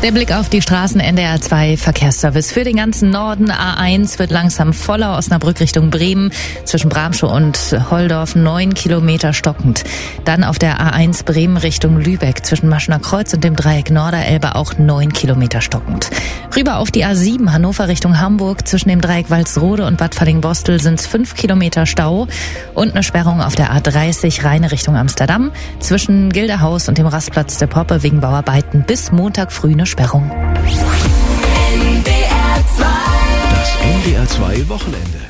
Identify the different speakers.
Speaker 1: Der Blick auf die Straßen NDR 2 Verkehrsservice. Für den ganzen Norden A1 wird langsam voller, Osnabrück Richtung Bremen, zwischen Bramschow und Holdorf 9 Kilometer stockend. Dann auf der A1 Bremen Richtung Lübeck, zwischen Maschener Kreuz und dem Dreieck Norderelbe auch 9 Kilometer stockend. Rüber auf die A7 Hannover Richtung Hamburg, zwischen dem Dreieck Walsrode und Bad Falling-Bostel sind es 5 Kilometer Stau und eine Sperrung auf der A30 Rheine Richtung Amsterdam, zwischen Gildehaus und dem Rastplatz der Poppe wegen Bauarbeiten bis Montag früh eine Sperrung.
Speaker 2: Das NDR 2 Wochenende.